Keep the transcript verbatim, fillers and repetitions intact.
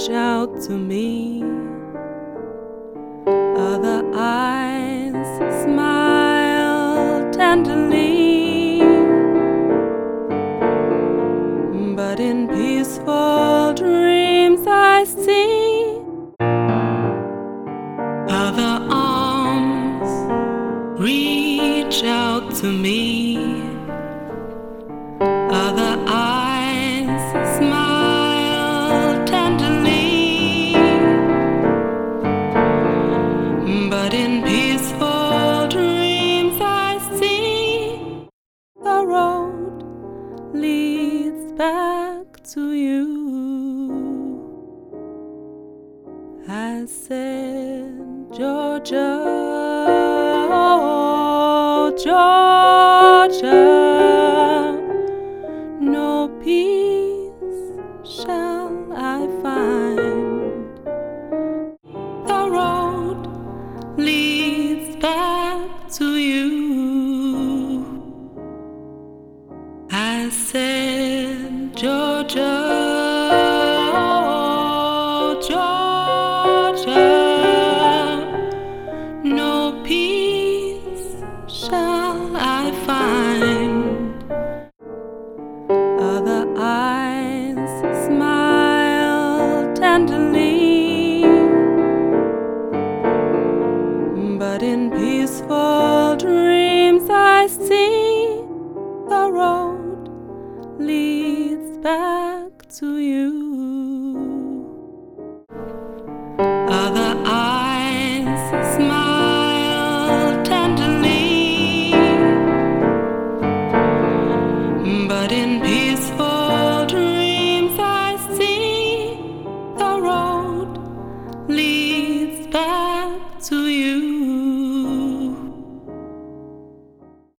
reach out to me. Other eyes smile tenderly, but in peaceful dreams I see other arms reach out to me. Other eyes smile tenderly, but in peaceful dreams I see the road leads back to you. I said, Georgia, oh, Georgia, no peace shall I find. The road leads back to you. I said, Georgia, oh, Georgia, no peace shall I find. Other eyes smile tenderly, but in peaceful dreams I see the road leads back to you. Other eyes smile tenderly, but in peaceful dreams I see the road leads